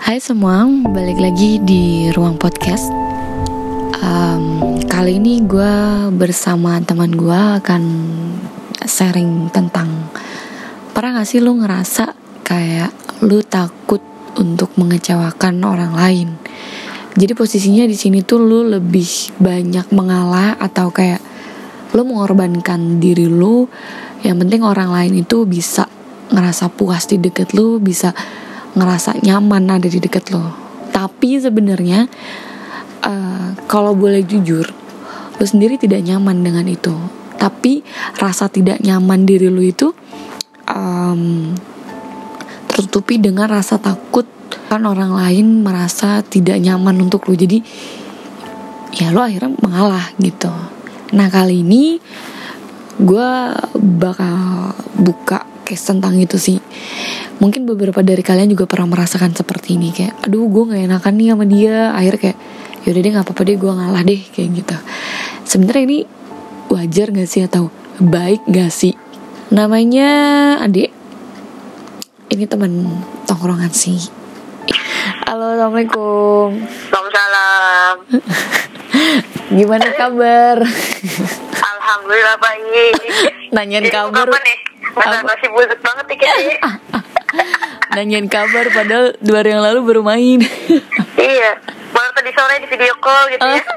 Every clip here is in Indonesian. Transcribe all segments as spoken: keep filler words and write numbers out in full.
Hai semua, balik lagi di Ruang Podcast. um, Kali ini gue bersama teman gue akan sharing tentang, pernah gak sih lu ngerasa kayak lu takut untuk mengecewakan orang lain? Jadi posisinya di sini tuh lu lebih banyak mengalah atau kayak lu mengorbankan diri lu, yang penting orang lain itu bisa ngerasa puas di deket lu, bisa ngerasa nyaman ada di deket lo. Tapi sebenarnya uh, kalau boleh jujur, lo sendiri tidak nyaman dengan itu. Tapi rasa tidak nyaman diri lo itu um, tertutupi dengan rasa takut kan orang lain merasa tidak nyaman untuk lo. Jadi ya lo akhirnya mengalah gitu. Nah kali ini gue bakal buka case tentang itu sih. Mungkin beberapa dari kalian juga pernah merasakan seperti ini, kayak aduh gue gak enakan nih sama dia, akhirnya kayak yaudah deh gak apa-apa deh gue ngalah deh, kayak gitu. Sebenarnya ini wajar gak sih atau baik gak sih? Namanya Adik, ini teman tongkrongan sih. Halo, assalamualaikum. Waalaikumsalam. Gimana kabar? Alhamdulillah baik. Nanyain Jadi, kabar apa nih? Masa masih busuk banget nih kayaknya. Nanyain kabar padahal dua hari yang lalu baru main. Iya, baru tadi sore di video call gitu ya.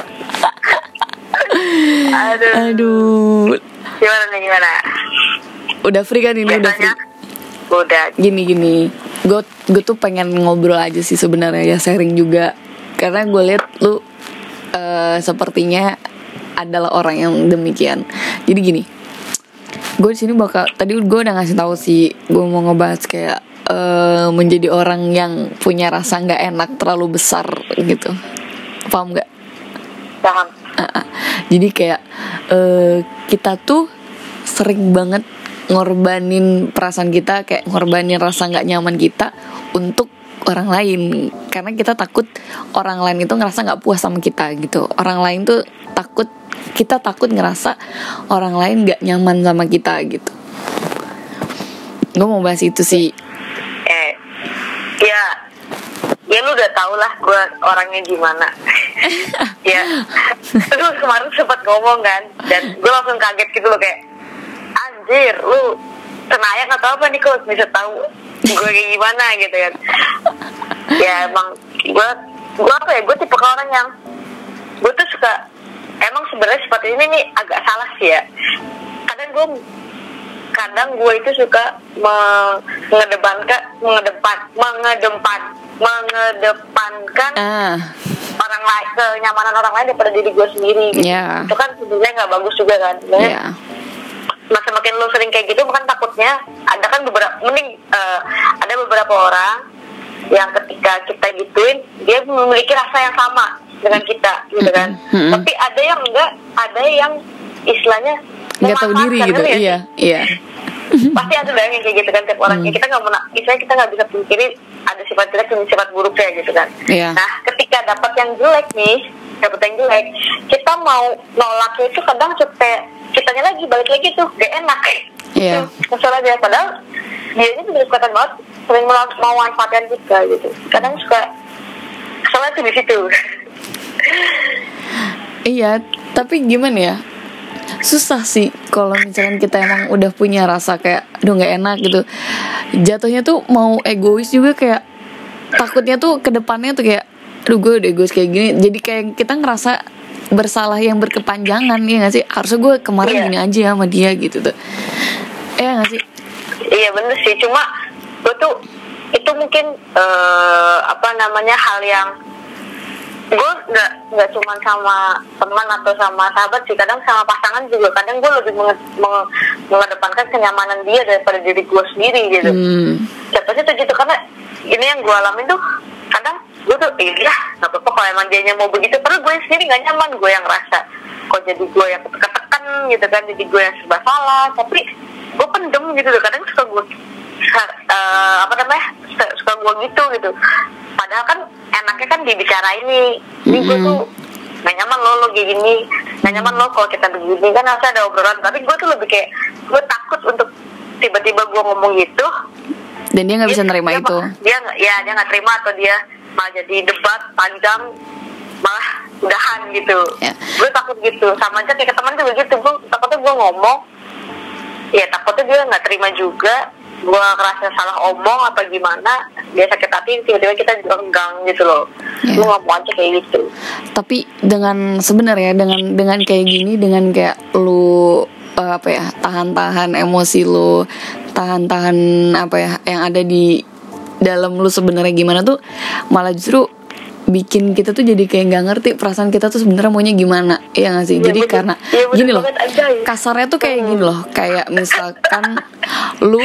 Aduh. Aduh. Gimana nih gimana? Udah free kan ini? Biasanya, udah free. Udah. Gini gini, gue gue tuh pengen ngobrol aja sih sebenarnya, ya sharing juga, karena gue lihat lu uh, sepertinya adalah orang yang demikian. Jadi gini, gue di sini bakal, tadi gue udah ngasih tahu sih, gue mau ngebahas kayak uh, menjadi orang yang punya rasa nggak enak terlalu besar gitu, paham nggak? Paham. Uh-uh. Jadi kayak uh, kita tuh sering banget ngorbanin perasaan kita, kayak ngorbanin rasa nggak nyaman kita untuk orang lain, karena kita takut orang lain itu ngerasa nggak puas sama kita gitu. Orang lain tuh takut, kita takut ngerasa orang lain nggak nyaman sama kita gitu. Gue mau bahas itu sih. Eh, ya, ya lu udah tau lah gue orangnya gimana. Ya, lu kemarin sempat ngomong kan, dan gue langsung kaget gitu loh, kayak anjir, lu Senayan atau apa nih kok bisa tahu gue kayak gimana gitu kan. Ya emang gue gue apa ya, gue tipe orang yang gue tuh suka, emang sebenarnya seperti ini nih agak salah sih ya. Kadang gue kadang gue itu suka mengedepankan mengedepan mengedepan mengedepankan ah. orang lain, kenyamanan orang lain daripada diri gue sendiri gitu. Yeah. Itu kan sebenarnya nggak bagus juga kan. Yeah. Nah semakin lo sering kayak gitu, kan takutnya ada kan beberapa, mending uh, ada beberapa orang yang ketika kita gituin dia memiliki rasa yang sama dengan kita gitu kan. Mm-hmm. Tapi ada yang enggak, ada yang istilahnya nggak tahu diri gitu. Ya, iya iya pasti ada yang kayak gitu kan, tiap orang. Mm. Kita nggak pernah, istilahnya kita nggak bisa pungkiri ada sifat jelek dan sifat buruknya gitu kan. Yeah. Nah ketika dapat yang jelek nih, dapat yang jelek, kita mau nolaknya itu kadang supaya kitanya lagi balik lagi tuh gak enak. Iya. Itu masalahnya, padahal dia ini sudah kelihatan banget sering mau manfaatkan kita gitu. Kadang suka salah tuh di situ. Iya, tapi gimana ya? Susah sih kalau misalkan kita emang udah punya rasa kayak aduh nggak enak gitu. Jatuhnya tuh mau egois juga, kayak takutnya tuh ke depannya tuh kayak aduh gue udah egois kayak gini. Jadi kayak kita ngerasa bersalah yang berkepanjangan, ya nggak sih? Harusnya gue kemarin iya. gini aja sama dia gitu tuh. Iya nggak sih? Iya bener sih, cuma gue tuh itu mungkin uh, apa namanya hal yang gue nggak nggak cuma sama teman atau sama sahabat sih, kadang sama pasangan juga. Kadang gue lebih menge- menge- mengedepankan kenyamanan dia daripada diri gue sendiri gitu. Hmm. Contohnya tuh gitu, karena ini yang gue alamin tuh kadang gue tuh iya nggak apa-apa kalau emang dia mau begitu, padahal gue sendiri nggak nyaman. Gue yang rasa kok jadi gue yang ketekan gitu kan, jadi gue yang serba salah, tapi gue pendem gitu loh. Kadang suka gue uh, apa namanya suka gue gitu gitu, padahal kan enaknya kan dibicara ini ini gue tuh nggak nyaman lo lo kayak gini, nggak nyaman lo kalau kita begini kan, harusnya ada obrolan. Tapi gue tuh lebih kayak gue takut untuk tiba-tiba gue ngomong gitu Dan dia nggak bisa nerima dia, itu. Dia nggak, ya dia nggak terima atau dia malah jadi debat panjang, malah udahan gitu. Yeah. Gue takut gitu. Sama aja kayak teman juga gitu. Gue takutnya gue ngomong, ya takutnya dia nggak terima juga. Gue ngerasa salah omong apa gimana, dia sakit hati, tiba-tiba kita juga enggang gitu loh. Yeah. Gue nggak mau aja kayak gitu. Tapi dengan sebenarnya dengan dengan kayak gini, dengan kayak lu uh, apa ya, tahan-tahan emosi lu, tahan-tahan apa ya yang ada di dalam lu sebenarnya gimana tuh, malah justru bikin kita tuh jadi kayak nggak ngerti perasaan kita tuh sebenarnya maunya gimana, ya nggak sih? Ya, jadi bener, karena ya, gini loh, kasarnya tuh kayak gini loh, kayak misalkan lu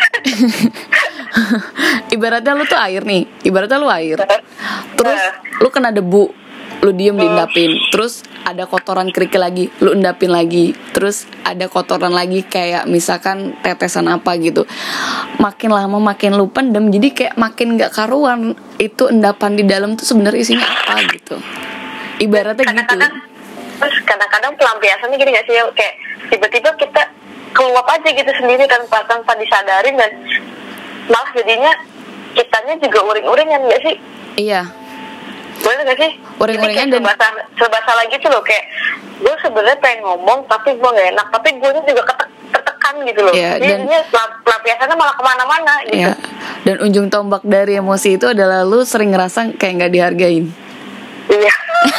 ibaratnya lu tuh air nih, ibaratnya lu air, terus lu kena debu, lu diem diendapin, terus ada kotoran kerikil lagi, lu endapin lagi, terus ada kotoran lagi kayak misalkan tetesan apa gitu, makin lama makin lu pendem, jadi kayak makin nggak karuan itu endapan di dalam tuh sebenarnya isinya apa gitu, ibaratnya kadang-kadang, gitu. Terus kadang-kadang pelampiasannya gini nggak sih, kayak tiba-tiba kita keluap aja gitu sendiri tanpa tanpa disadarin, dan malah jadinya kitanya juga uring-uringan nggak sih? Iya. Boleh gak sih? Uring-uringan dan serba salah gitu loh, kayak gue sebenarnya pengen ngomong tapi gue gak enak, tapi gue juga ketek- tertekan gitu loh. Yeah, jadi dan pelampiasannya malah kemana-mana gitu. Yeah. Dan ujung tombak dari emosi itu adalah lu sering ngerasa kayak gak dihargain. Iya.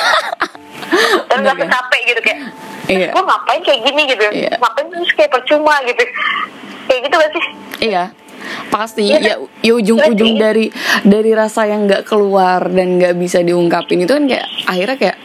Dan gak capek gitu kayak yeah. gue ngapain kayak gini gitu, yeah. ngapain terus kayak percuma gitu, kayak gitu gak sih? Iya. Pasti ya, ya ujung-ujung dari dari rasa yang nggak keluar dan nggak bisa diungkapin itu kan kayak akhirnya kayak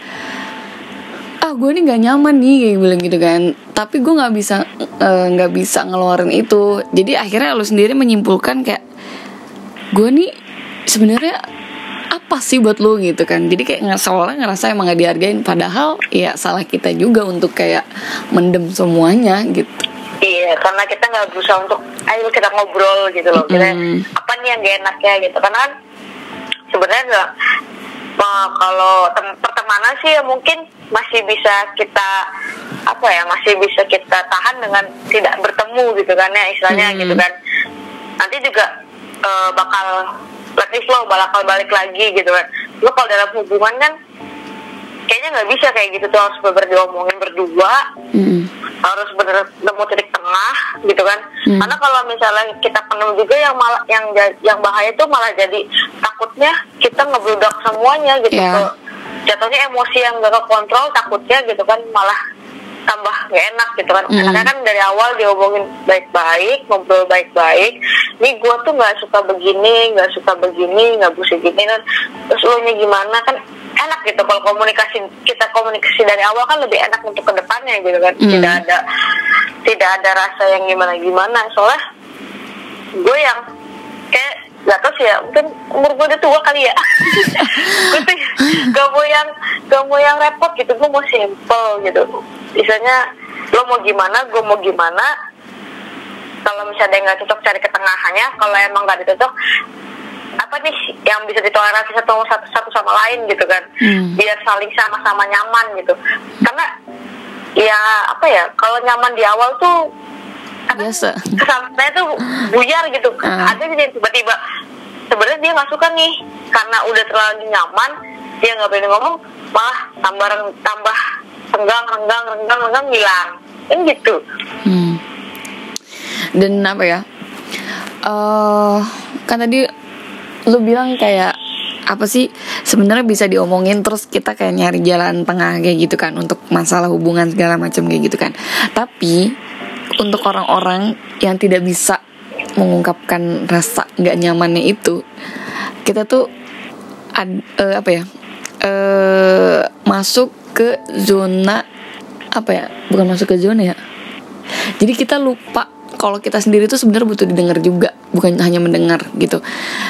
ah gue nih nggak nyaman nih kayak bilang gitu kan, tapi gue nggak bisa nggak uh, bisa ngeluarin itu, jadi akhirnya lu sendiri menyimpulkan kayak gue nih sebenarnya apa sih buat lu gitu kan, jadi kayak nggak seolah ngerasa emang nggak dihargain, padahal ya salah kita juga untuk kayak mendem semuanya gitu. Iya, karena kita nggak berusaha untuk ayo kita ngobrol gitu loh, kita mm. apa nih yang gak enaknya gitu, karena kan sebenarnya nggak uh, kalau tem- pertemanan sih ya mungkin masih bisa kita apa ya masih bisa kita tahan dengan tidak bertemu gitu kan ya istilahnya mm. gitu kan, nanti juga uh, bakal let's slow bakal balik lagi gitu kan. Lo kalau dalam hubungan kan kayaknya nggak bisa kayak gitu tuh, harus bener diomongin berdua, mm. harus bener nemu titik tengah gitu kan. Mm. Karena kalau misalnya kita penuh juga yang malah yang yang bahaya tuh malah jadi takutnya kita ngebludak semuanya gitu. Yeah. Jatuhnya emosi yang gak kekontrol, takutnya gitu kan malah tambah gak enak gitu kan. Mm. Karena kan dari awal diomongin baik-baik, ngobrol baik-baik, nih gue tuh nggak suka begini, nggak suka begini, nggak bisa gini kan, terus lo nya gimana kan enak gitu. Kalau komunikasi kita komunikasi dari awal kan lebih enak untuk kedepannya gitu kan. Mm. Tidak ada tidak ada rasa yang gimana gimana. Soalnya gue yang kayak gak tau sih ya, mungkin umur gue udah tua kali ya. Gue tuh gak mau yang gak mau yang repot gitu, gue mau simple gitu. Misalnya lo mau gimana, gue mau gimana. Kalau misalnya ada yang gak cocok cari ketengahannya. Kalau emang gak cocok, apa nih yang bisa ditoleransi satu satu, satu sama lain gitu kan, hmm. biar saling sama-sama nyaman gitu. Karena ya apa ya, kalau nyaman di awal tuh biasa kesannya tuh buyar gitu. uh. Ada yang tiba-tiba sebenarnya dia nggak suka nih, karena udah terlalu nyaman dia nggak berani ngomong, malah tambah tambah renggang renggang renggang renggang hilang kan gitu. hmm. Dan apa ya, uh, kan tadi lu bilang kayak apa sih sebenarnya bisa diomongin, terus kita kayak nyari jalan tengah kayak gitu kan untuk masalah hubungan segala macam kayak gitu kan. Tapi untuk orang-orang yang tidak bisa mengungkapkan rasa nggak nyamannya itu, kita tuh ad, uh, apa ya uh, masuk ke zona apa ya bukan masuk ke zona ya jadi kita lupa kalau kita sendiri tuh sebenarnya butuh didengar juga, bukan hanya mendengar gitu.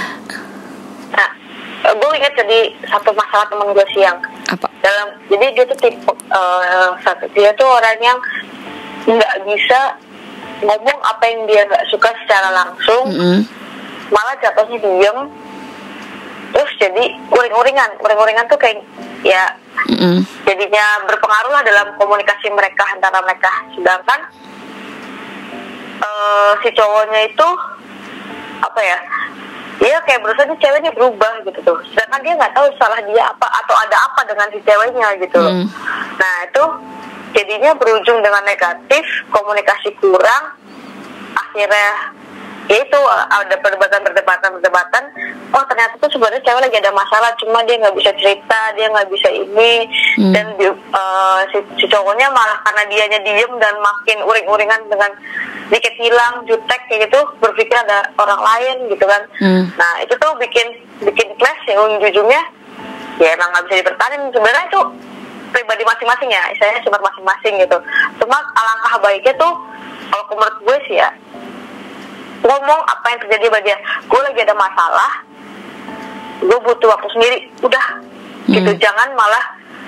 Gue ingat jadi satu masalah teman gue siang. Apa? Dalam, jadi dia tuh tipe uh, satu dia tuh orang yang nggak bisa ngomong apa yang dia nggak suka secara langsung, mm-hmm. malah jatuhnya diem, terus jadi uring-uringan. Uring-uringan tuh kayak ya, mm-hmm. jadinya berpengaruh lah dalam komunikasi mereka antara mereka. Sedangkan uh, si cowoknya itu apa ya, dia kayak berusaha nih ceweknya berubah gitu tuh, sedangkan dia nggak tahu salah dia apa atau ada apa dengan si ceweknya gitu. Hmm. Nah itu jadinya berujung dengan negatif, komunikasi kurang, akhirnya ya itu ada perdebatan perdebatan perdebatan oh ternyata tuh sebenarnya cewek lagi ada masalah, cuma dia nggak bisa cerita, dia nggak bisa ini. hmm. Dan uh, si, si cowoknya malah karena dianya diem dan makin uring-uringan dengan dikit hilang jutek kayak gitu, berpikir ada orang lain gitu kan. hmm. Nah itu tuh bikin bikin clash ya, ujung-ujungnya ya emang nggak bisa dipertahankan. Sebenarnya itu pribadi masing-masing ya, istilahnya sifat masing-masing gitu. Cuma alangkah baiknya tuh kalau menurut gue sih ya, ngomong apa yang terjadi pada dia. Gue lagi ada masalah, gue butuh waktu sendiri, udah hmm. gitu. Jangan malah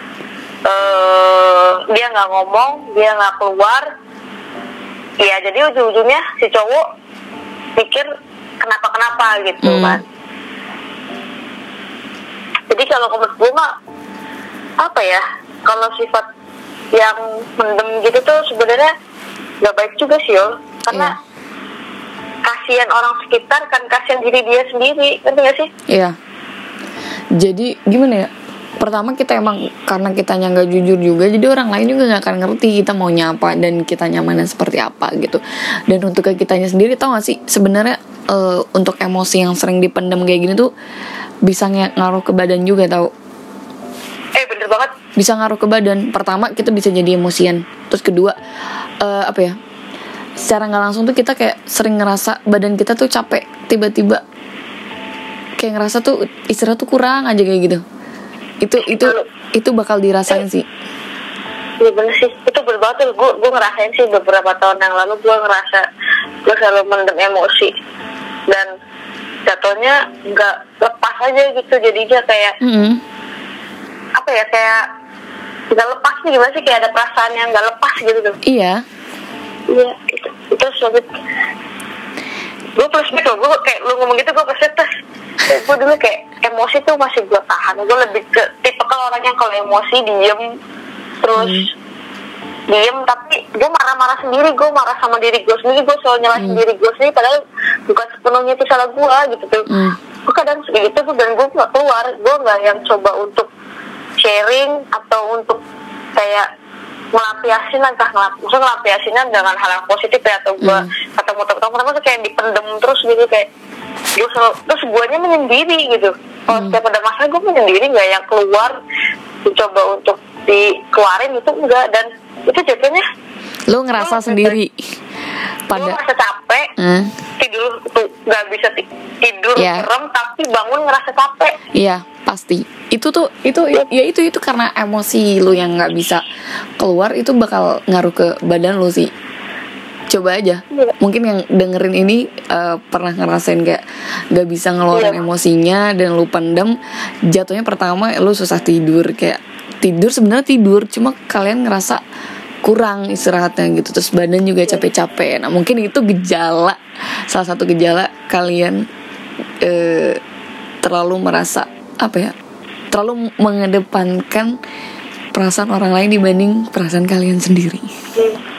uh, dia nggak ngomong, dia nggak keluar, ya jadi ujung-ujungnya si cowok pikir kenapa-kenapa gitu hmm. kan. Jadi kalau menurut gue mah apa ya, kalau sifat yang mendem gitu tuh sebenarnya nggak baik juga sih yo, karena yeah. kasihan orang sekitar kan, kasihan diri dia sendiri, ngerti gak sih? Iya. Jadi gimana ya? Pertama kita emang karena kitanya nggak jujur juga, jadi orang lain juga nggak akan ngerti kita maunya apa dan kita nyamannya seperti apa gitu. Dan untuk ke kitanya sendiri, tau gak sih sebenarnya uh, untuk emosi yang sering dipendam kayak gini tuh bisa ng- ngaruh ke badan juga, tau? Eh bener banget. Bisa ngaruh ke badan. Pertama kita bisa jadi emosian. Terus kedua uh, apa ya? Secara nggak langsung tuh kita kayak sering ngerasa badan kita tuh capek, tiba-tiba kayak ngerasa tuh istirahat tuh kurang aja kayak gitu. Itu itu itu bakal dirasain sih. Iya bener sih, itu bener banget tuh. Gue gue ngerasain sih beberapa tahun yang lalu, gue ngerasa gue selalu mendem emosi dan jatuhnya nggak lepas aja gitu, jadinya kayak mm-hmm. apa ya, kayak nggak lepas nih, gimana sih, kayak ada perasaan yang nggak lepas gitu tuh. Iya. Iya, itu itu sulit. Gue flashback loh, gue kayak lu ngomong gitu, gue flashback terus. Gue dulu kayak emosi tuh masih gue tahan. Gue lebih ke tipe kalau orang yang kalau emosi diem terus hmm. diem, tapi gue marah-marah sendiri, gue marah sama diri gue sendiri, gue selalu nyalahin hmm. diri gue sendiri, padahal bukan sepenuhnya itu salah gue gitu tuh. Hmm. Gue kadang segitu tuh, dan gue nggak keluar, gue nggak yang coba untuk sharing atau untuk kayak ngelampiasin, entah ngelap, maksudnya ngelampiasinnya dengan hal yang positif ya, atau gue hmm. ketemu teman-teman tuh kayak dipendem terus gitu, kayak gue selalu, terus guanya menyendiri gitu. Kalau hmm. setiap ada masalah gue menyendiri, nggak yang keluar dicoba untuk dikeluarin itu enggak, dan itu jadinya lo ngerasa gue, sendiri pada gue ngerasa capek, hmm. tidur tuh nggak bisa tidur yeah. merem, tapi bangun ngerasa capek. Iya yeah, pasti itu tuh itu ya itu itu karena emosi lu yang nggak bisa keluar, itu bakal ngaruh ke badan lu sih. Coba aja, yeah. mungkin yang dengerin ini uh, pernah ngerasain kayak nggak bisa ngeluarin yeah. emosinya dan lu pendem, jatuhnya pertama lu susah tidur, kayak tidur sebenarnya tidur, cuma kalian ngerasa kurang istirahatnya gitu, terus badan juga capek-capek. Nah mungkin itu gejala, salah satu gejala kalian uh, terlalu merasa apa ya, terlalu mengedepankan perasaan orang lain dibanding perasaan kalian sendiri. hmm.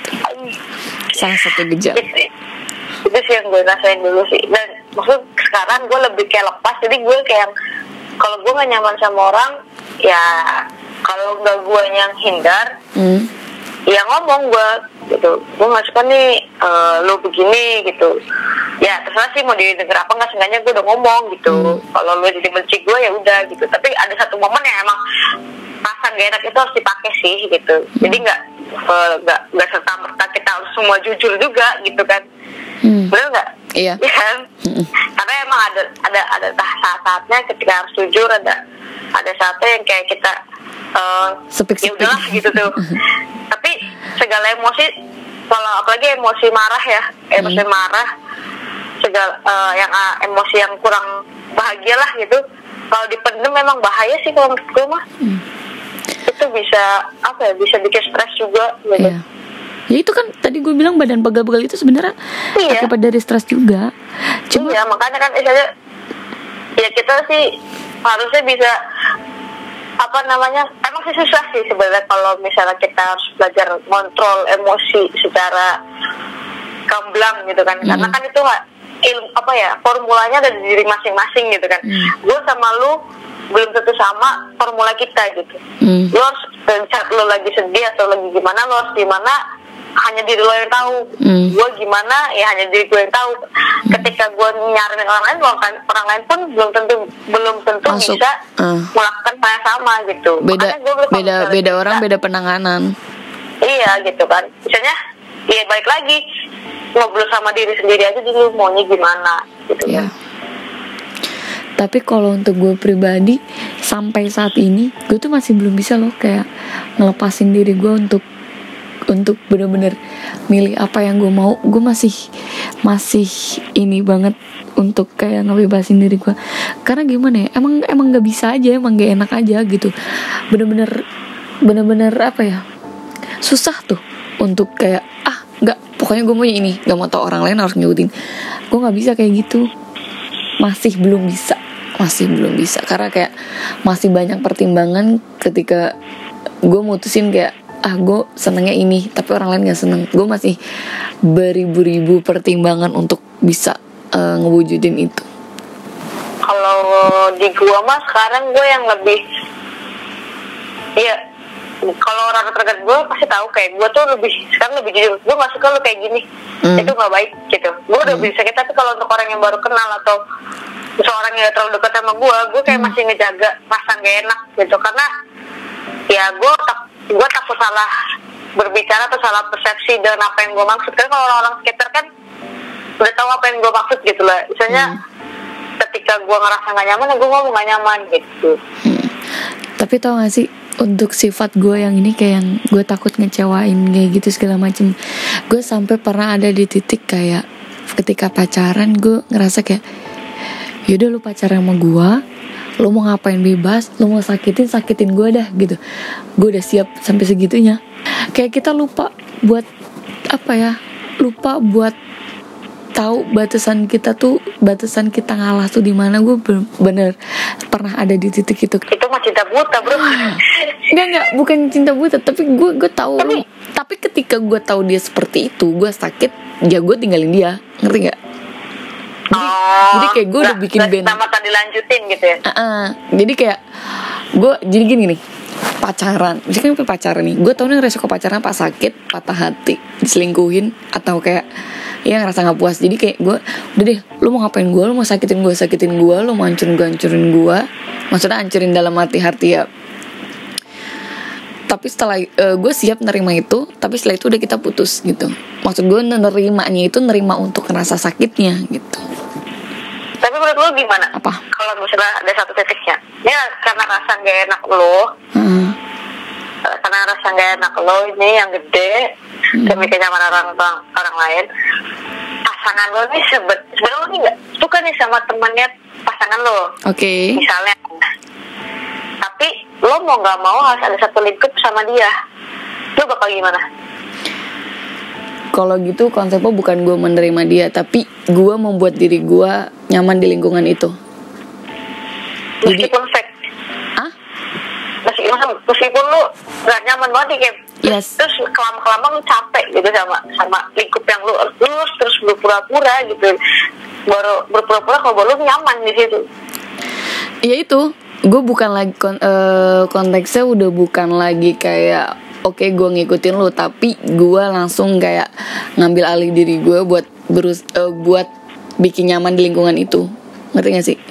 Salah satu gejala itu, itu sih yang gue rasain dulu sih. Dan maksud sekarang gue lebih kayak lepas, jadi gue kayak kalau gue nggak nyaman sama orang ya, kalau nggak gue yang hindar hmm. ya ngomong gue gitu, gue nggak suka nih uh, lo begini gitu, ya terserah sih mau didengar apa nggak, seenggaknya gue udah ngomong gitu. hmm. Kalau lo jadi benci gue ya udah gitu, tapi ada satu momen yang emang perasaan gak enak itu harus dipakai sih gitu. Jadi nggak nggak uh, nggak serta merta kita harus semua jujur juga gitu kan. hmm. Bener nggak? Iya. Ya kan? hmm. Karena emang ada ada ada saat-saatnya ketika harus jujur, ada ada saatnya yang kayak kita uh, ya udahlah gitu tuh. Tapi segala emosi, kalau apalagi emosi marah ya, emosi hmm. marah, segala uh, yang uh, emosi yang kurang bahagia lah gitu, kalau dipendem memang bahaya sih kalau menurut gue mah. hmm. Itu bisa apa ya, bisa bikin stres juga gitu. Yeah. Ya itu kan tadi gue bilang badan pegal-pegal itu sebenarnya iya. akibat dari stres juga. Cuma iya, makanya kan misalnya ya kita sih harusnya bisa apa namanya, emang sih susah sih sebenarnya kalau misalnya kita harus belajar kontrol emosi secara gamblang gitu kan. hmm. Karena kan itu ilmu apa ya, formulanya ada di diri masing-masing gitu kan. Hmm. Gue sama lu belum tentu sama formula kita gitu. Hmm. Lo harus saat lo lagi sedih atau lagi gimana, lo harus gimana hanya diri lo yang tahu. Hmm. Gue gimana ya hanya diri gue yang tahu. Hmm. Ketika gue nyaranin orang lain, orang, orang lain pun belum tentu belum tentu Masuk. bisa uh. melakukan hal yang sama gitu. Beda beda beda orang kita, beda penanganan. Iya gitu kan. Misalnya ya balik lagi ngobrol sama diri sendiri aja dulu maunya gimana gitu yeah. kan. Tapi kalau untuk gue pribadi sampai saat ini gue tuh masih belum bisa loh kayak ngelepasin diri gue untuk untuk bener-bener milih apa yang gue mau. Gue masih masih ini banget untuk kayak ngebebasin diri gue. Karena gimana ya, emang emang nggak bisa aja, emang nggak enak aja gitu. Bener-bener bener-bener apa ya, susah tuh untuk kayak ah nggak, pokoknya gue maunya ini, nggak mau tau orang lain harus ngikutin. Gue nggak bisa kayak gitu, masih belum bisa. Masih belum bisa karena kayak masih banyak pertimbangan ketika gue mutusin kayak ah gue senengnya ini tapi orang lain gak seneng. Gue masih beribu-ribu pertimbangan untuk bisa uh, ngewujudin itu. Kalau di gue mah sekarang gue yang lebih ya, kalau orang terdekat gue pasti tahu kayak gue tuh lebih sekarang lebih jujur. Gue gak suka lu kayak gini, mm. itu gak baik gitu. Gue udah mm. bisa sakit. Tapi kalau untuk orang yang baru kenal atau seorang yang terlalu dekat sama gue, gue kayak hmm. masih ngejaga rasa gak enak gitu. Karena ya gue tak, gue takut salah berbicara atau salah persepsi dengan apa yang gue maksud. Karena kalau orang-orang sekitar kan udah tahu apa yang gue maksud gitu lah. Misalnya hmm. ketika gue ngerasa gak nyaman, gue ngomong gak nyaman gitu. hmm. Tapi tau gak sih, untuk sifat gue yang ini kayak yang gue takut ngecewain kayak gitu segala macem, gue sampai pernah ada di titik kayak ketika pacaran gue ngerasa kayak yaudah lu pacaran sama gue, lu mau ngapain bebas, lu mau sakitin sakitin gue dah gitu. Gue udah siap sampai segitunya. Kayak kita lupa buat apa ya, lupa buat tahu batasan kita tuh, batasan kita ngalah tuh di mana. Gue bener pernah ada di titik itu. Itu mah cinta buta bro. Enggak enggak, bukan cinta buta, tapi gue gue tahu. Tapi, tapi ketika gue tahu dia seperti itu, gue sakit, ya gue tinggalin dia, ngerti nggak? Jadi, oh, jadi kayak gue udah bikin band sama tadi lanjutin gitu ya. Uh-uh. Jadi kayak gue jadi gini nih, pacaran, misalkan gue pacaran nih, gue tau nih resiko pacaran pas sakit, patah hati, diselingkuhin, atau kayak ya ngerasa nggak puas. Jadi kayak gue udah deh, lu mau ngapain gue, lu mau sakitin gue sakitin gue, lu mau hancurin gue hancurin gue, maksudnya hancurin dalam hati-hati ya. Tapi setelah uh, gue siap nerima itu, tapi setelah itu udah kita putus gitu. Maksud gue nerimanya itu nerima untuk ngerasa sakitnya gitu. Tapi menurut lo gimana? Apa? Kalau misalnya ada satu titiknya, ya karena rasa gak enak lo, hmm. karena rasa gak enak lo ini yang gede hmm. demi kenyamanan orang orang lain, pasangan lo nih sebet sebenarnya lo nih nggak suka nih sama temannya pasangan lo. Oke. Okay. Misalnya, tapi lo mau nggak mau harus ada satu lingkup sama dia, lo bakal gimana? Kalau gitu konsepnya bukan gue menerima dia, tapi gue membuat diri gue nyaman di lingkungan itu. Meskipun fake. Ah? Meskipun meskipun lu gak nyaman banget kayak. Yes. Terus kelama-kelama lu capek gitu sama sama lingkup yang lu terus terus berpura-pura gitu. Baru berpura-pura kalau lu nyaman di situ. Ya itu, gue bukan lagi kon- uh, konteksnya udah bukan lagi kayak oke okay, gue ngikutin lu, tapi gue langsung kayak ngambil alih diri gue buat berus uh, buat bikin nyaman di lingkungan itu, ngerti gak sih?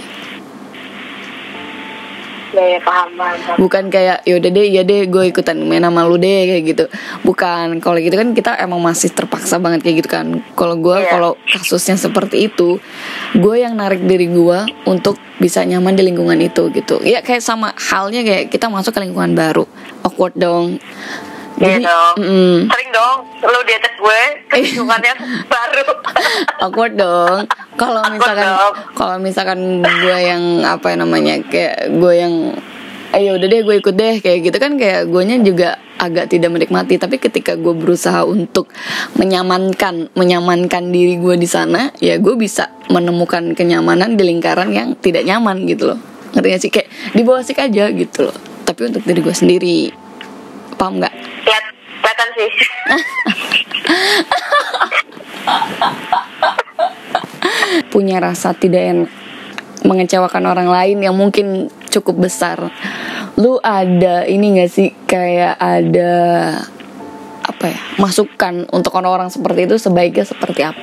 Ya, paham, paham. Bukan kayak yaudah deh, ya deh gue ikutan main sama lu deh kayak gitu. Bukan, kalau gitu kan kita emang masih terpaksa banget kayak gitu kan. Kalau gue yeah. kalau kasusnya seperti itu, gue yang narik diri gue untuk bisa nyaman di lingkungan itu gitu. Ya kayak sama halnya kayak kita masuk ke lingkungan baru, awkward dong. Iya dong, mm, sering dong lu di atas gue ke lingkungannya baru. Awkward dong. Kalau misalkan kalau misalkan gue yang apa namanya kayak gue yang ayo udah deh gue ikut deh kayak gitu kan, kayak guenya juga agak tidak menikmati. Tapi ketika gue berusaha untuk menyamankan menyamankan diri gue di sana, ya gue bisa menemukan kenyamanan di lingkaran yang tidak nyaman gitu loh. Ngerti gak sih, kayak di bawah sik aja gitu loh, tapi untuk diri gue sendiri. Paham nggak? Kelihatan sih. punya rasa tidak enak mengecewakan orang lain yang mungkin cukup besar. Lu ada ini gak sih, kayak ada apa ya, masukan untuk orang-orang seperti itu sebaiknya seperti apa?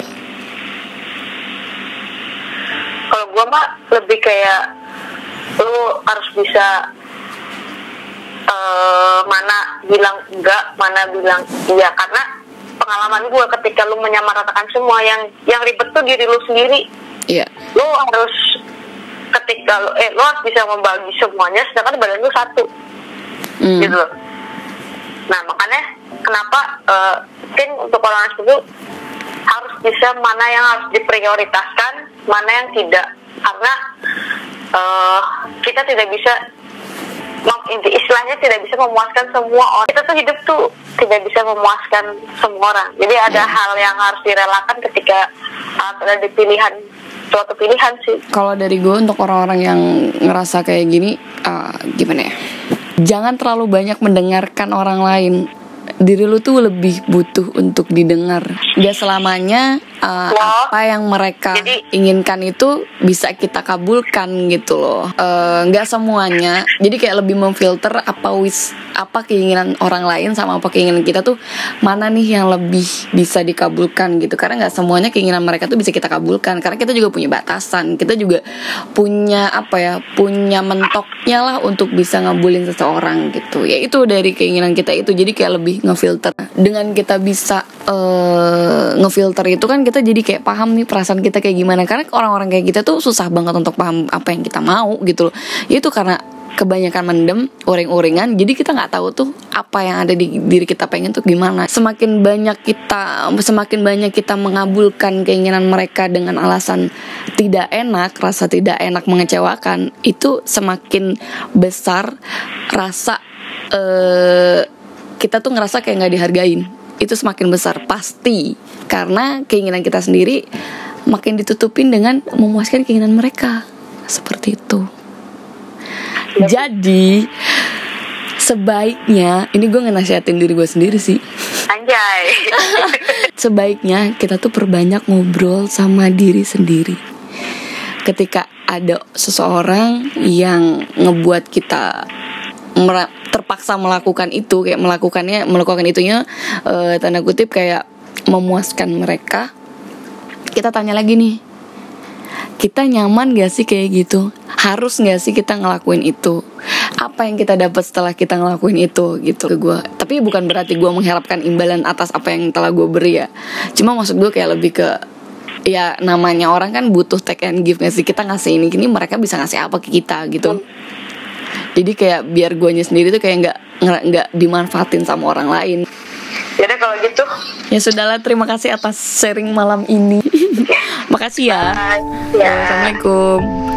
Kalau gue mah lebih kayak lu harus bisa uh, mana bilang enggak, mana bilang iya. Karena pengalaman gue ketika lu menyamaratakan semua, yang yang ribet tuh diri lu sendiri. Iya. Lu harus ketika lu eh lu harus bisa membagi semuanya, sedangkan badan lu satu. Hmm. Gitu loh. Nah makanya kenapa uh, mungkin untuk orang seperti itu harus bisa mana yang harus diprioritaskan, mana yang tidak. Karena uh, kita tidak bisa, istilahnya tidak bisa memuaskan semua orang. Kita tuh hidup tuh tidak bisa memuaskan semua orang. Jadi ada hmm. hal yang harus direlakan ketika uh, ada di pilihan, suatu pilihan sih. Kalau dari gue untuk orang-orang yang ngerasa kayak gini, uh, gimana ya? Jangan terlalu banyak mendengarkan orang lain. Diri lu tuh lebih butuh untuk didengar. Gak selamanya uh, apa yang mereka jadi, inginkan itu bisa kita kabulkan gitu loh. uh, Gak semuanya. Jadi kayak lebih memfilter apa wis apa keinginan orang lain sama apa keinginan kita tuh, mana nih yang lebih bisa dikabulkan gitu. Karena gak semuanya keinginan mereka tuh bisa kita kabulkan. Karena kita juga punya batasan. Kita juga punya apa ya, punya mentoknya lah untuk bisa ngabulin seseorang gitu. Ya itu dari keinginan kita itu. Jadi kayak lebih ngefilter. Dengan kita bisa uh, ngefilter itu kan kita jadi kayak paham nih perasaan kita kayak gimana. Karena orang-orang kayak kita tuh susah banget untuk paham apa yang kita mau gitu loh. Itu karena kebanyakan mendem, uring-uringan. Jadi kita nggak tahu tuh apa yang ada di diri kita pengen tuh gimana. Semakin banyak kita, semakin banyak kita mengabulkan keinginan mereka dengan alasan tidak enak, rasa tidak enak, mengecewakan, itu semakin besar rasa uh, kita tuh ngerasa kayak nggak dihargain. Itu semakin besar pasti, karena keinginan kita sendiri makin ditutupin dengan memuaskan keinginan mereka. Seperti itu. Jadi sebaiknya, ini gue ngenasihatin diri gue sendiri sih, anjay. Sebaiknya kita tuh perbanyak ngobrol sama diri sendiri. Ketika ada seseorang yang ngebuat kita mer- terpaksa melakukan itu, kayak melakukannya melakukan itunya uh, tanda kutip kayak memuaskan mereka, kita tanya lagi nih, kita nyaman gak sih kayak gitu? Harus gak sih kita ngelakuin itu? Apa yang kita dapat setelah kita ngelakuin itu gitu ke gue. Tapi bukan berarti gue mengharapkan imbalan atas apa yang telah gue beri ya. Cuma maksud gue kayak lebih ke, ya namanya orang kan butuh take and give gak sih? Kita ngasih ini, ini mereka bisa ngasih apa ke kita gitu. Jadi kayak biar guanya sendiri tuh kayak gak, gak dimanfaatin sama orang lain. Yaudah kalau gitu. Ya sudahlah, terima kasih atas sharing malam ini. Makasih ya. Bye. Ya. Assalamualaikum.